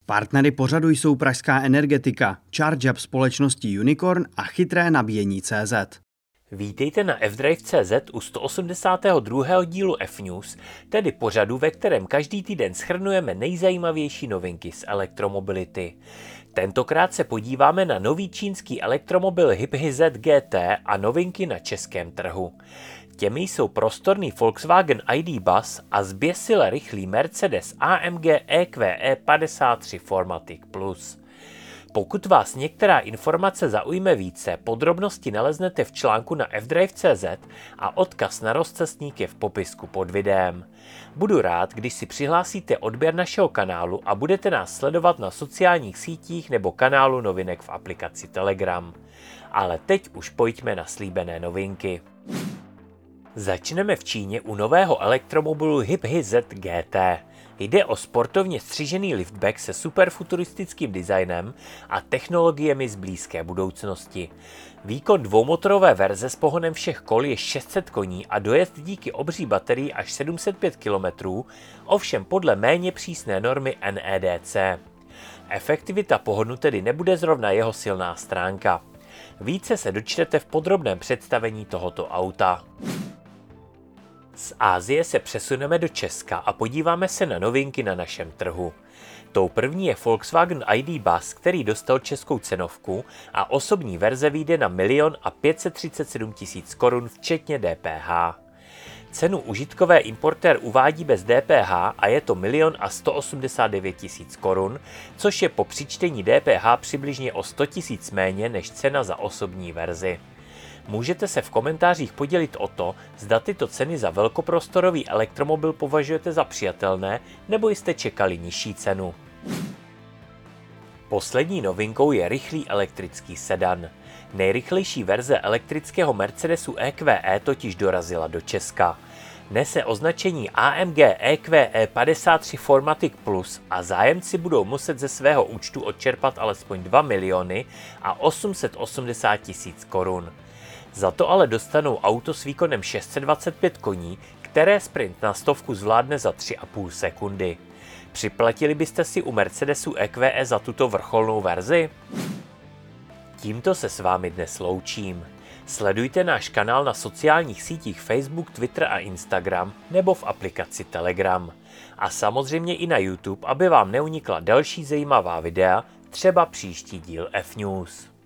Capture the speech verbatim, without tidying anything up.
Partnery pořadu jsou pražská Energetika, ChargeUp společnosti Unicorn a chytré nabíjení tečka cé zet. Vítejte na F Drive tečka cé zet u sto osmdesátého druhého dílu F-News, tedy pořadu, ve kterém každý týden shrnujeme nejzajímavější novinky z elektromobility. Tentokrát se podíváme na nový čínský elektromobil HiPHi-Z G T a novinky na českém trhu. Těmi jsou prostorný Volkswagen I D. Buzz a zběsile rychlý Mercedes A M G E Q E padesát tři Formatic Plus. Pokud vás některá informace zaujme více, podrobnosti naleznete v článku na F Drive tečka cé zet a odkaz na rozcestník je v popisku pod videem. Budu rád, když si přihlásíte odběr našeho kanálu a budete nás sledovat na sociálních sítích nebo kanálu novinek v aplikaci Telegram. Ale teď už pojďme na slíbené novinky. Začneme v Číně u nového elektromobilu HiPHi-Z G T. Jde o sportovně střižený liftback se superfuturistickým designem a technologiemi z blízké budoucnosti. Výkon dvoumotorové verze s pohonem všech kol je šest set koní a dojezd díky obří baterii až sedm set pět kilometrů, ovšem podle méně přísné normy N E D C. Efektivita pohonu tedy nebude zrovna jeho silná stránka. Více se dočtete v podrobném představení tohoto auta. Z Asie se přesuneme do Česka a podíváme se na novinky na našem trhu. Tou první je Volkswagen I D. Buzz, který dostal českou cenovku a osobní verze vyjde na milion a pět set třicet sedm tisíc korun včetně D P H. Cenu užitkové importér uvádí bez D P H a je to milion a sto osmdesát devět tisíc korun, což je po přičtení D P H přibližně o sto tisíc méně než cena za osobní verzi. Můžete se v komentářích podělit o to, zda tyto ceny za velkoprostorový elektromobil považujete za přijatelné, nebo jste čekali nižší cenu. Poslední novinkou je rychlý elektrický sedan. Nejrychlejší verze elektrického Mercedesu E Q E totiž dorazila do Česka. Nese označení A M G E Q E padesát tři Formatic Plus a zájemci budou muset ze svého účtu odčerpat alespoň dva miliony a osm set osmdesát tisíc korun. Za to ale dostanou auto s výkonem šest set dvacet pět koní, které sprint na stovku zvládne za tři a půl sekundy. Připlatili byste si u Mercedesu E Q E za tuto vrcholnou verzi? Tímto se s vámi dnes loučím. Sledujte náš kanál na sociálních sítích Facebook, Twitter a Instagram nebo v aplikaci Telegram. A samozřejmě i na YouTube, aby vám neunikla další zajímavá videa, třeba příští díl F-News.